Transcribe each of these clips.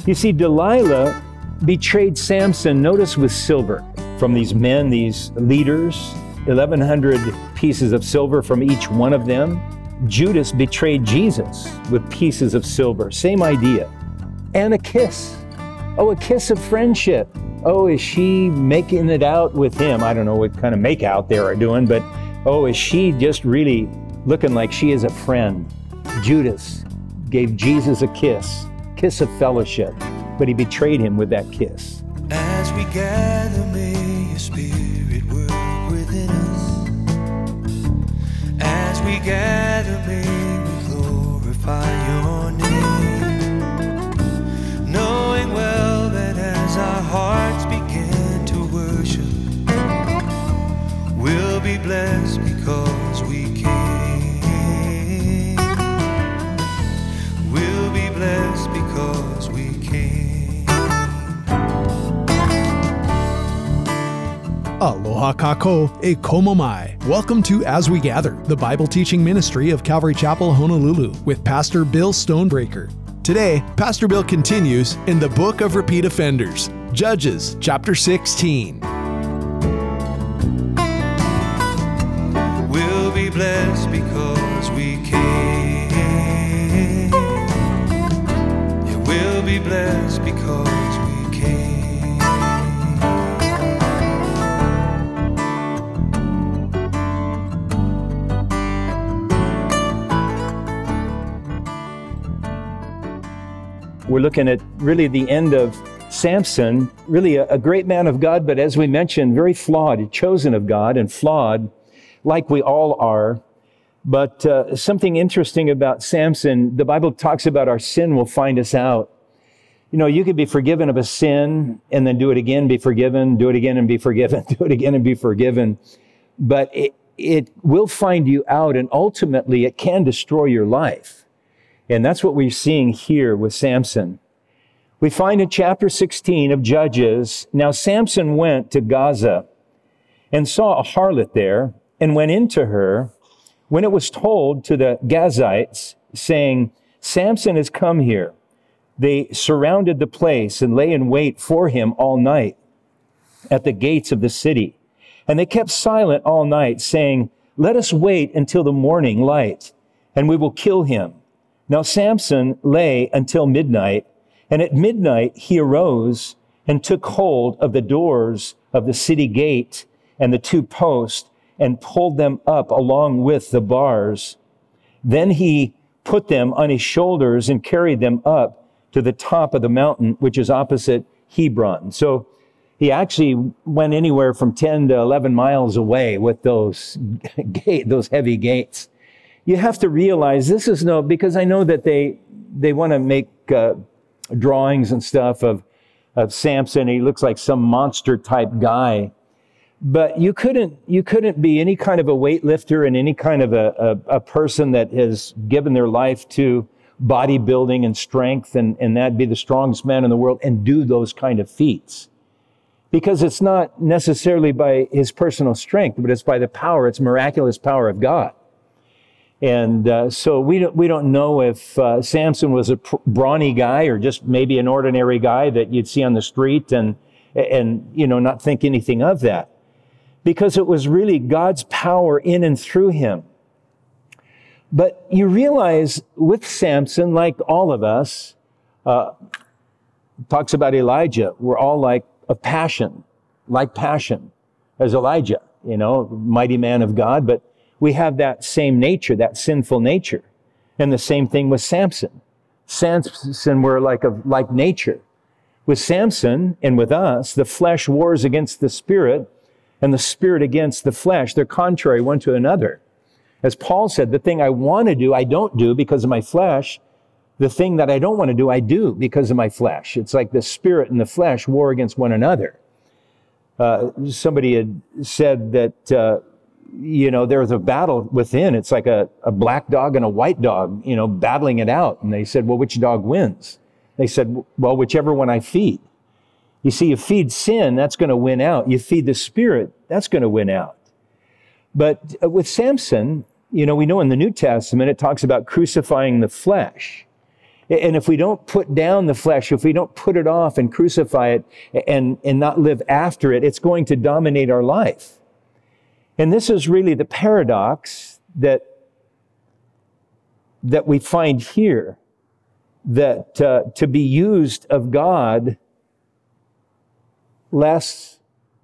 You see, Delilah betrayed Samson, notice, with silver from these men, these leaders, 1,100 pieces of silver from each one of them. Judas betrayed Jesus with pieces of silver, same idea. And a kiss. Oh, a kiss of friendship. Oh, is she making it out with him? I don't know what kind of make out they are doing, but oh, is she just really looking like she is a friend? Judas gave Jesus a kiss of fellowship, but he betrayed him with that kiss. As we gather, may your spirit work within us. As we gather, may we glorify your name, knowing well that as our hearts begin to worship, we'll be blessed because we came. We'll be blessed because we came. Aloha kako e komo mai. Welcome to As We Gather, the Bible teaching ministry of Calvary Chapel, Honolulu, with Pastor Bill Stonebreaker. Today, Pastor Bill continues in the book of repeat offenders, Judges chapter 16. We'll be blessed because we came. Yeah, we'll be blessed because we came. We're looking at really the end of Samson, really a great man of God, but as we mentioned, very flawed, chosen of God and flawed, like we all are. But something interesting about Samson, the Bible talks about our sin will find us out. You know, you could be forgiven of a sin and then do it again, be forgiven, do it again and be forgiven, do it again and be forgiven. But it will find you out, and ultimately it can destroy your life. And that's what we're seeing here with Samson. We find in chapter 16 of Judges, now Samson went to Gaza and saw a harlot there and went into her. When it was told to the Gazites, saying, Samson has come here, they surrounded the place and lay in wait for him all night at the gates of the city. And they kept silent all night, saying, let us wait until the morning light, and we will kill him. Now Samson lay until midnight, and at midnight he arose and took hold of the doors of the city gate and the two posts and pulled them up along with the bars. Then he put them on his shoulders and carried them up to the top of the mountain, which is opposite Hebron. So he actually went anywhere from 10 to 11 miles away with those heavy gates. You have to realize this is because I know that they want to make drawings and stuff of Samson. He looks like some monster type guy. But you couldn't be any kind of a weightlifter and any kind of a person that has given their life to bodybuilding and strength and that be the strongest man in the world and do those kind of feats. Because it's not necessarily by his personal strength, but it's by the power, it's miraculous power of God. And so we don't know if Samson was a brawny guy or just maybe an ordinary guy that you'd see on the street and not think anything of that. Because it was really God's power in and through him. But you realize with Samson, like all of us, talks about Elijah, we're all like passion as Elijah, mighty man of God, but we have that same nature, that sinful nature. And the same thing with Samson. Samson were like nature. With Samson and with us, the flesh wars against the spirit and the spirit against the flesh. They're contrary one to another. As Paul said, the thing I want to do, I don't do because of my flesh. The thing that I don't want to do, I do because of my flesh. It's like the spirit and the flesh war against one another. Somebody had said that, there's a battle within. It's like a black dog and a white dog, battling it out. And they said, well, which dog wins? They said, well, whichever one I feed. You see, you feed sin, that's going to win out. You feed the spirit, that's going to win out. But with Samson, we know in the New Testament, it talks about crucifying the flesh. And if we don't put down the flesh, if we don't put it off and crucify it and not live after it, it's going to dominate our life. And this is really the paradox that we find here, that to be used of God, lest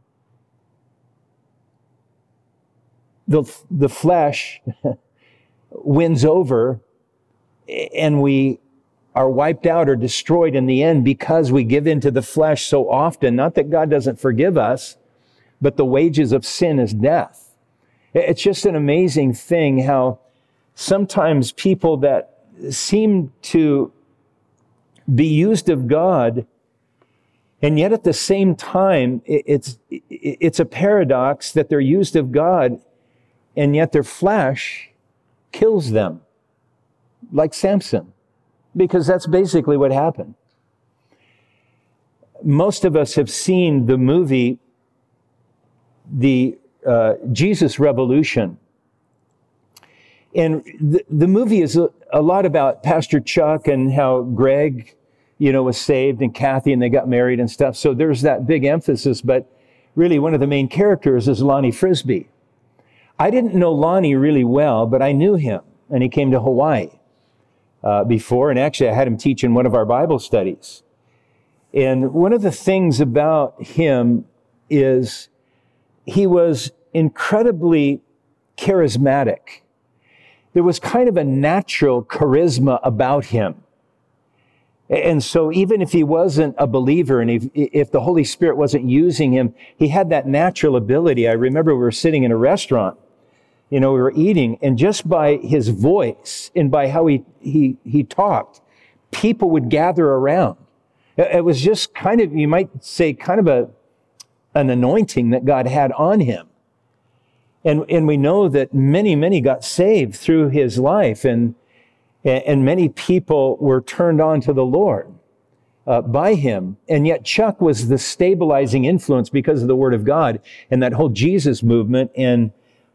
the flesh wins over and we are wiped out or destroyed in the end because we give into the flesh so often. Not that God doesn't forgive us, but the wages of sin is death. It's just an amazing thing how sometimes people that seem to be used of God, and yet at the same time, it's a paradox that they're used of God, and yet their flesh kills them, like Samson, because that's basically what happened. Most of us have seen the movie, the Jesus Revolution. And the movie is a lot about Pastor Chuck and how Greg, was saved, and Kathy, and they got married and stuff. So there's that big emphasis, but really one of the main characters is Lonnie Frisbee. I didn't know Lonnie really well, but I knew him, and he came to Hawaii before, and actually I had him teach in one of our Bible studies. And one of the things about him is he was incredibly charismatic. There was kind of a natural charisma about him. And so even if he wasn't a believer, and if the Holy Spirit wasn't using him, he had that natural ability. I remember we were sitting in a restaurant, we were eating, and just by his voice and by how he talked, people would gather around. It was just kind of, you might say, kind of an anointing that God had on him. And we know that many got saved through his life, and many people were turned on to the Lord by him. And yet Chuck was the stabilizing influence because of the Word of God and that whole Jesus movement. And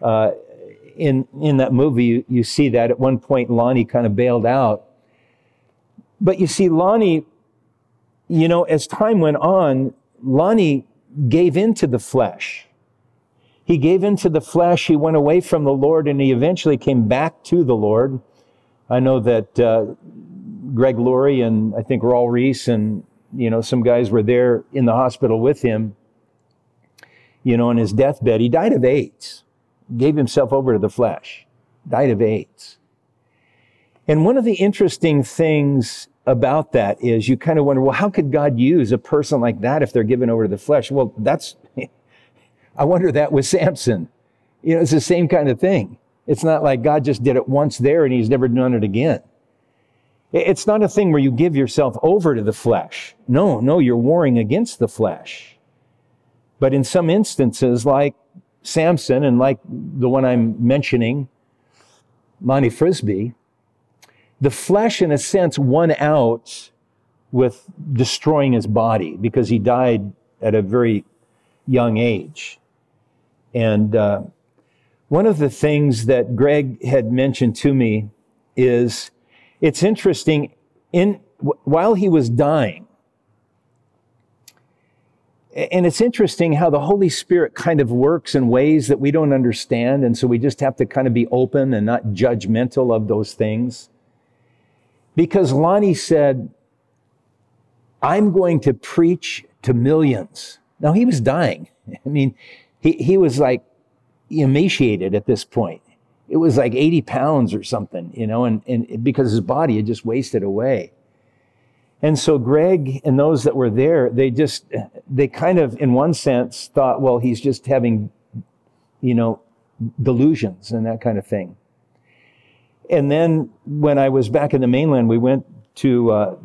in that movie, you see that at one point Lonnie kind of bailed out. But you see, Lonnie, as time went on, Lonnie gave into the flesh. He gave into the flesh, he went away from the Lord, and he eventually came back to the Lord. I know that Greg Laurie and I think Raul Reese and, some guys were there in the hospital with him, on his deathbed. He died of AIDS, gave himself over to the flesh, died of AIDS. And one of the interesting things about that is you kind of wonder, well, how could God use a person like that if they're given over to the flesh? Well, I wonder that with Samson. It's the same kind of thing. It's not like God just did it once there and he's never done it again. It's not a thing where you give yourself over to the flesh. No, you're warring against the flesh. But in some instances, like Samson and like the one I'm mentioning, Lonnie Frisbee, the flesh, in a sense, won out with destroying his body because he died at a very young age. And one of the things that Greg had mentioned to me is, it's interesting, while he was dying, and it's interesting how the Holy Spirit kind of works in ways that we don't understand, and so we just have to kind of be open and not judgmental of those things. Because Lonnie said, I'm going to preach to millions. Now, he was dying. I mean, he was like emaciated at this point. It was like 80 pounds or something, and because his body had just wasted away. And so Greg and those that were there, they kind of, in one sense, thought, well, he's just having, delusions and that kind of thing. And then when I was back in the mainland, we went to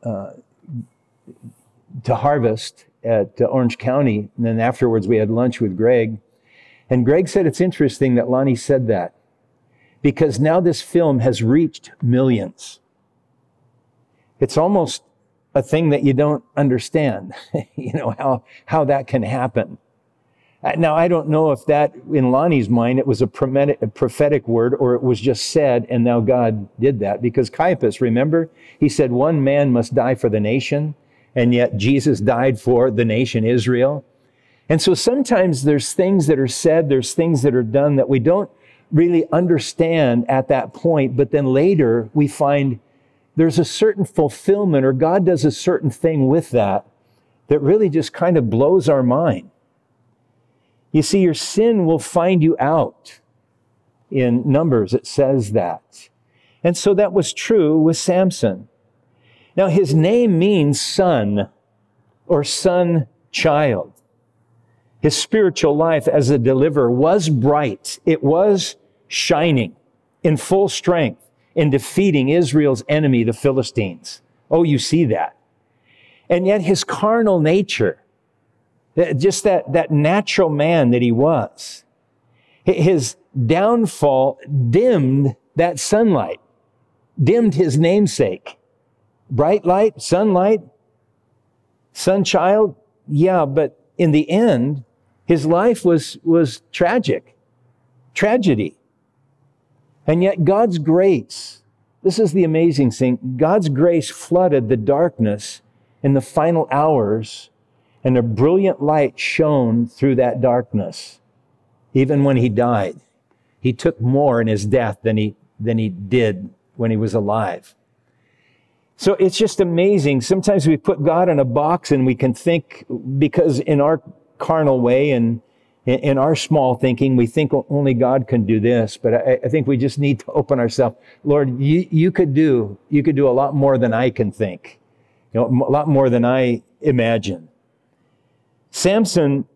Harvest at Orange County. And then afterwards we had lunch with Greg. And Greg said it's interesting that Lonnie said that, because now this film has reached millions. It's almost a thing that you don't understand, how that can happen. Now, I don't know if that, in Lonnie's mind, it was a prophetic word or it was just said, and now God did that. Because Caiaphas, remember, he said one man must die for the nation, and yet Jesus died for the nation Israel. And so sometimes there's things that are said, there's things that are done that we don't really understand at that point, but then later we find there's a certain fulfillment, or God does a certain thing with that really just kind of blows our mind. You see, your sin will find you out. In Numbers, it says that. And so that was true with Samson. Now, his name means son or son child. His spiritual life as a deliverer was bright. It was shining in full strength in defeating Israel's enemy, the Philistines. Oh, you see that. And yet his carnal nature, just that natural man that he was, his downfall dimmed that sunlight, dimmed his namesake. Bright light, sunlight, sun child, yeah, but in the end, his life was tragedy. And yet God's grace, this is the amazing thing, God's grace flooded the darkness in the final hours, and a brilliant light shone through that darkness. Even when he died, he took more in his death than he did when he was alive. So it's just amazing. Sometimes we put God in a box and we can think, because in our carnal way and in our small thinking, we think only God can do this. But I think we just need to open ourselves. Lord, you could do a lot more than I can think. A lot more than I imagine. Samson,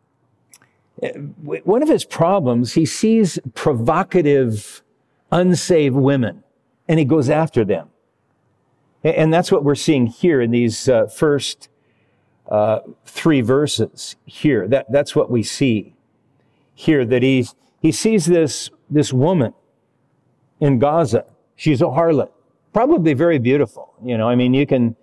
one of his problems, he sees provocative, unsaved women, and he goes after them. And that's what we're seeing here in these first 3 verses here. That's what we see here, that he sees this woman in Gaza. She's a harlot, probably very beautiful. You can,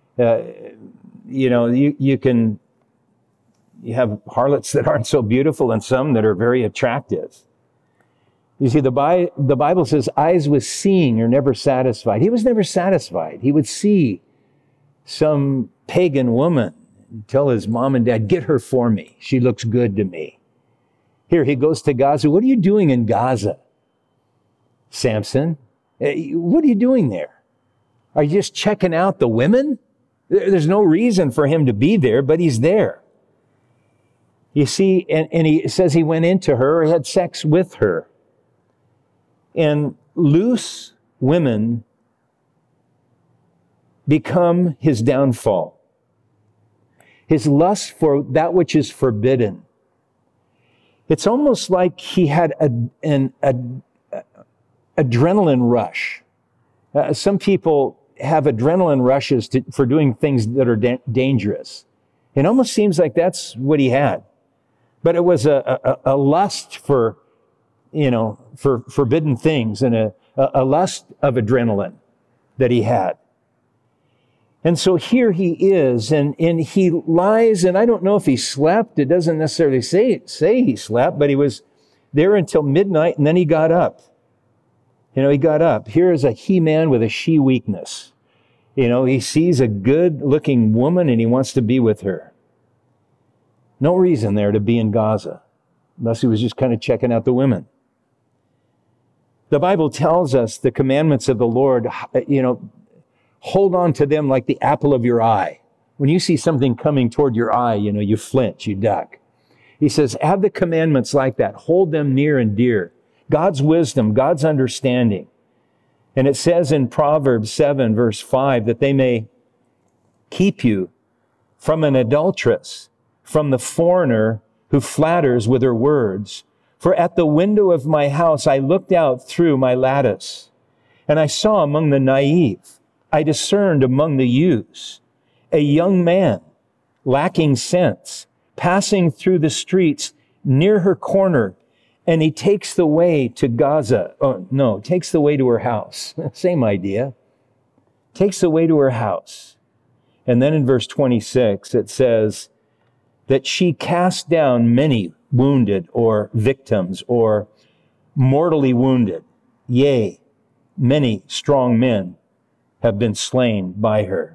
you have harlots that aren't so beautiful and some that are very attractive. You see, the Bible says eyes with seeing are never satisfied. He was never satisfied. He would see some pagan woman and tell his mom and dad, get her for me. She looks good to me. Here, he goes to Gaza. What are you doing in Gaza, Samson? What are you doing there? Are you just checking out the women? There's no reason for him to be there, but he's there. You see, and he says he went into her, or he had sex with her. And loose women become his downfall. His lust for that which is forbidden. It's almost like he had an adrenaline rush. Some people have adrenaline rushes for doing things that are dangerous. It almost seems like that's what he had. But it was a lust for forbidden things, and a lust of adrenaline that he had. And so here he is, and he lies, and I don't know if he slept. It doesn't necessarily say he slept, but he was there until midnight, and then he got up. He got up. Here is a he-man with a she weakness. He sees a good-looking woman, and he wants to be with her. No reason there to be in Gaza, unless he was just kind of checking out the women. The Bible tells us the commandments of the Lord, hold on to them like the apple of your eye. When you see something coming toward your eye, you flinch, you duck. He says, have the commandments like that. Hold them near and dear. God's wisdom, God's understanding. And it says in Proverbs 7, verse 5, that they may keep you from an adulteress, from the foreigner who flatters with her words. For at the window of my house I looked out through my lattice, and I saw among the naive, I discerned among the youths, a young man lacking sense, passing through the streets near her corner, and he takes the way to Gaza. Oh, no, takes the way to her house. Same idea. Takes the way to her house. And then in verse 26, it says that she cast down many wounded or victims or mortally wounded. Yea, many strong men have been slain by her.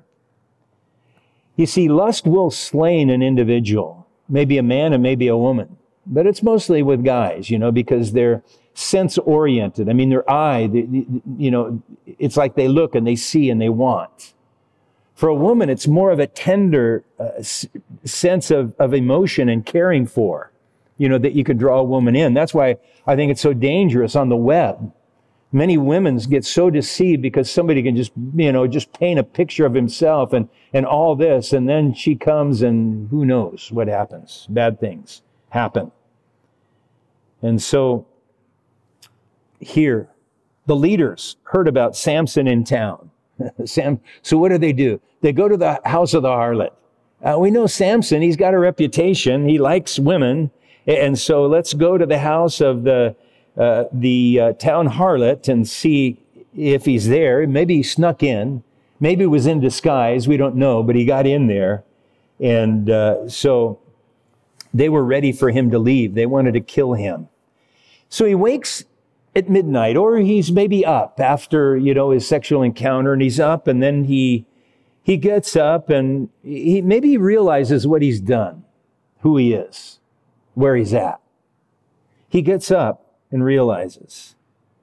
You see, lust will slay an individual, maybe a man and maybe a woman, but it's mostly with guys, because they're sense-oriented. I mean, their eye, it's like they look and they see and they want. For a woman, it's more of a tender sense of emotion and caring for, that you could draw a woman in. That's why I think it's so dangerous on the web. Many women get so deceived because somebody can just paint a picture of himself and all this, and then she comes and who knows what happens. Bad things happen. And so here, the leaders heard about Samson in town. So what do? They go to the house of the harlot. We know Samson, he's got a reputation. He likes women. And so let's go to the house of the town harlot and see if he's there. Maybe he snuck in. Maybe he was in disguise. We don't know, but he got in there. And so they were ready for him to leave. They wanted to kill him. So he wakes at midnight, or he's maybe up after, his sexual encounter, and he's up, and then he gets up, and he realizes what he's done, who he is, where he's at. He gets up and realizes,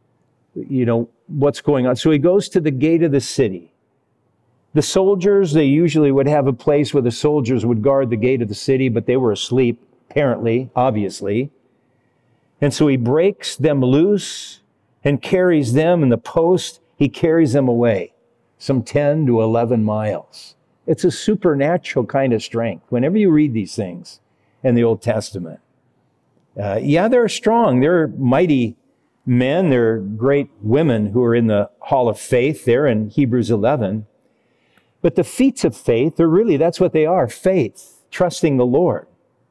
what's going on. So he goes to the gate of the city. The soldiers, they usually would have a place where the soldiers would guard the gate of the city, but they were asleep, apparently, obviously. And so he breaks them loose and carries them in the post. He carries them away, some 10 to 11 miles. It's a supernatural kind of strength. Whenever you read these things in the Old Testament, they're strong. They're mighty men. They're great women who are in the hall of faith there in Hebrews 11. But the feats of faith that's what they are, faith, trusting the Lord.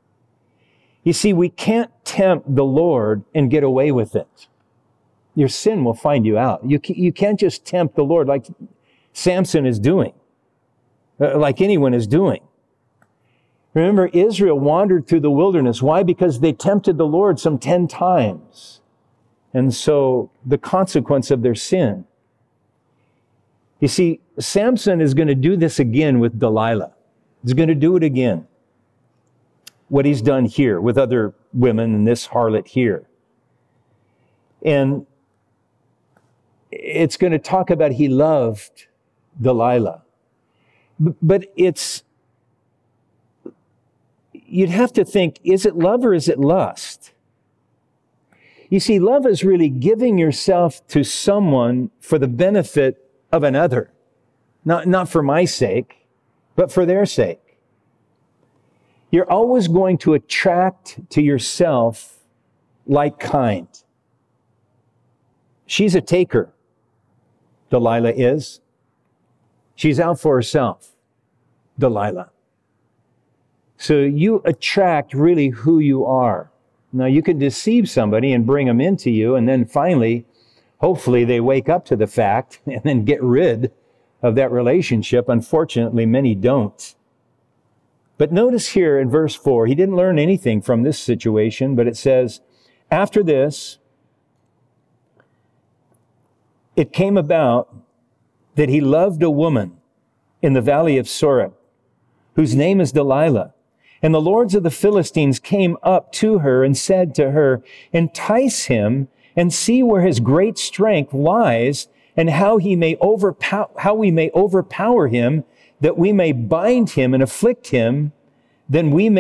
You see, we can't tempt the Lord and get away with it. Your sin will find you out. You can't just tempt the Lord like Samson is doing, like anyone is doing. Remember, Israel wandered through the wilderness. Why? Because they tempted the Lord some 10 times. And so the consequence of their sin. You see, Samson is going to do this again with Delilah. He's going to do it again. What he's done here with other women and this harlot here. And it's going to talk about he loved Delilah. But you'd have to think, is it love or is it lust? You see, love is really giving yourself to someone for the benefit of another. Not for my sake, but for their sake. You're always going to attract to yourself like kind. She's a taker, Delilah is. She's out for herself, Delilah. So you attract really who you are. Now, you can deceive somebody and bring them into you, and then finally, hopefully they wake up to the fact and then get rid of that relationship. Unfortunately, many don't. But notice here in verse 4, he didn't learn anything from this situation, but it says, after this, it came about that he loved a woman in the valley of Sorek, whose name is Delilah. And the lords of the Philistines came up to her and said to her, entice him and see where his great strength lies and how we may overpower him, that we may bind him and afflict him, then we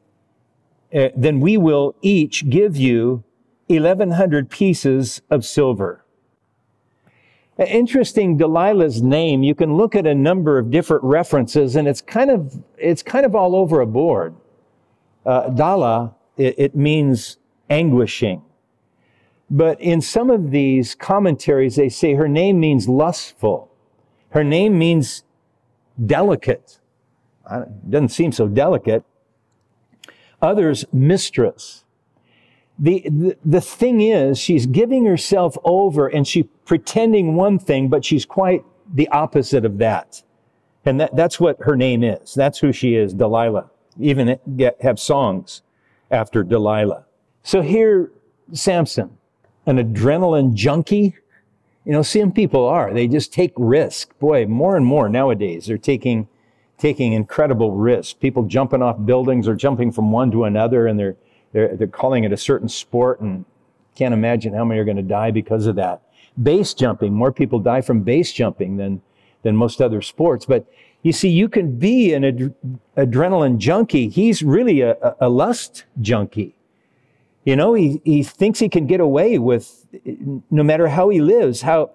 will each give you 1,100 pieces of silver. Interesting, Delilah's name. You can look at a number of different references, and it's kind of all over a board. Dala, it means anguishing. But in some of these commentaries, they say her name means lustful. Her name means delicate. It doesn't seem so delicate. Others, mistress. The thing is, she's giving herself over and she's pretending one thing, but she's quite the opposite of that. And that's what her name is. That's who she is, Delilah. Even have songs after Delilah. So here, Samson, an adrenaline junkie. Some people are. They just take risk. Boy, more and more nowadays, they're taking incredible risks. People jumping off buildings or jumping from one to another, and they're calling it a certain sport, and can't imagine how many are going to die because of that. Base jumping, more people die from base jumping than most other sports. But you see, you can be an adrenaline junkie. He's really a lust junkie. He thinks he can get away with, no matter how he lives, how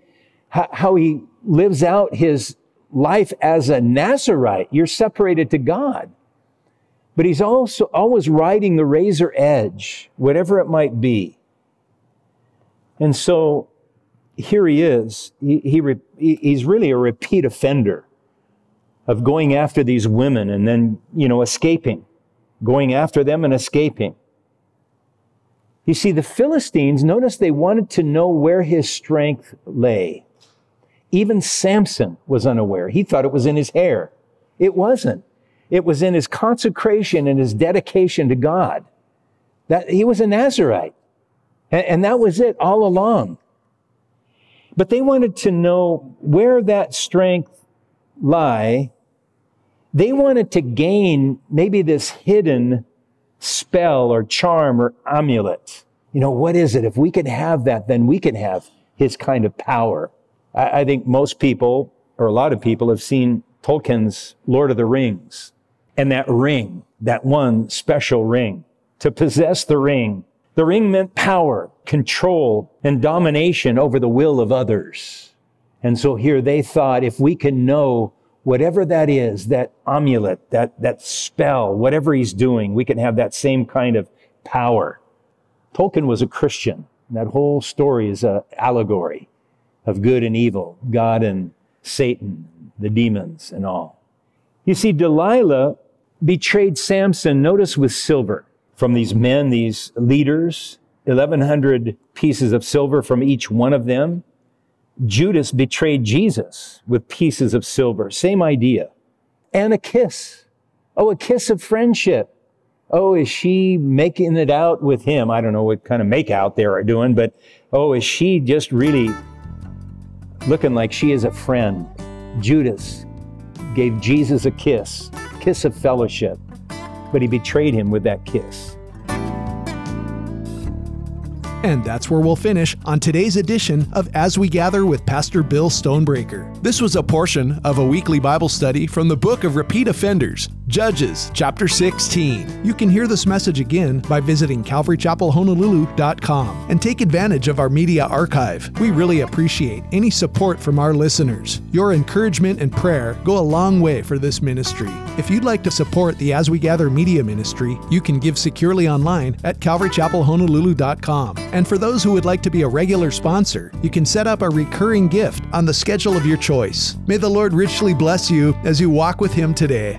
he lives out his life as a Nazirite. You're separated to God. But he's also always riding the razor edge, whatever it might be. And so here he is. He's really a repeat offender of going after these women and then, escaping, going after them and escaping. You see, the Philistines, notice they wanted to know where his strength lay. Even Samson was unaware. He thought it was in his hair. It wasn't. It was in his consecration and his dedication to God. That he was a Nazirite. And that was it all along. But they wanted to know where that strength lie. They wanted to gain maybe this hidden spell or charm or amulet. What is it? If we can have that, then we can have his kind of power. I think most people, or a lot of people, have seen Tolkien's Lord of the Rings. And that ring, that one special ring, to possess the ring meant power, control, and domination over the will of others. And so here they thought, if we can know whatever that is, that amulet, that spell, whatever he's doing, we can have that same kind of power. Tolkien was a Christian. That whole story is an allegory of good and evil, God and Satan, the demons and all. You see, Delilah betrayed Samson, notice, with silver from these men, these leaders, 1,100 pieces of silver from each one of them. Judas betrayed Jesus with pieces of silver. Same idea. And a kiss. A kiss of friendship. Is she making it out with him? I don't know what kind of make out they are doing, but is she just really looking like she is a friend? Judas gave Jesus a kiss of fellowship, but he betrayed him with that kiss. And that's where we'll finish on today's edition of As We Gather with Pastor Bill Stonebreaker. This was a portion of a weekly Bible study from the book of Repeat Offenders, Judges, chapter 16. You can hear this message again by visiting CalvaryChapelHonolulu.com and take advantage of our media archive. We really appreciate any support from our listeners. Your encouragement and prayer go a long way for this ministry. If you'd like to support the As We Gather media ministry, you can give securely online at CalvaryChapelHonolulu.com. And for those who would like to be a regular sponsor, you can set up a recurring gift on the schedule of your choice. May the Lord richly bless you as you walk with Him today.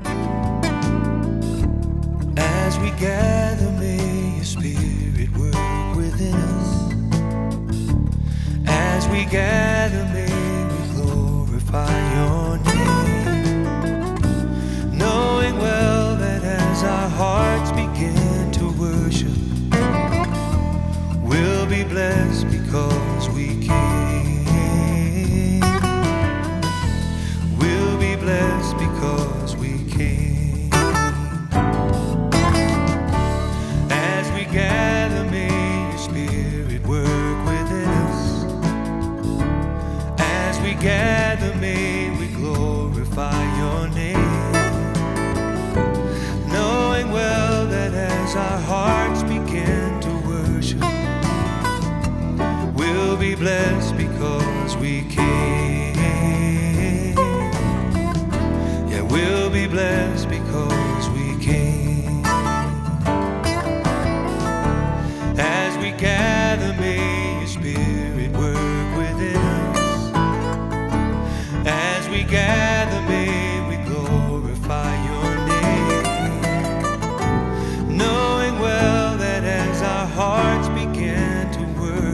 As we gather, may your Spirit work within us. As we gather, may we glorify your name, knowing well that as our hearts begin to worship, we'll be blessed because we came. We'll be blessed because we came. As we gather, may your Spirit work within us. As we gather, may we glorify your name, knowing well that as our hearts begin to worship, we'll be blessed because we came. Yeah, we'll be blessed because we came. As we gather, may your Spirit work within us. As we gather, may we glorify your name, knowing well that as our hearts begin to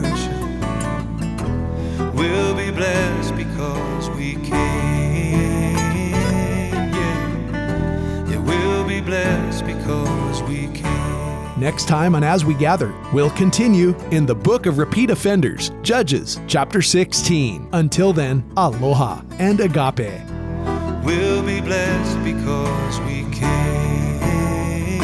worship, we'll be blessed because we came. Yeah, we'll be blessed because we came. Next time on As We Gather, we'll continue in the book of repeat offenders, Judges, chapter 16. Until then, aloha and agape. We'll be blessed because we came.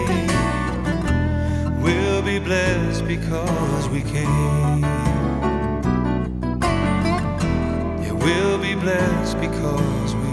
We'll be blessed because we came. Yeah, we'll be blessed because we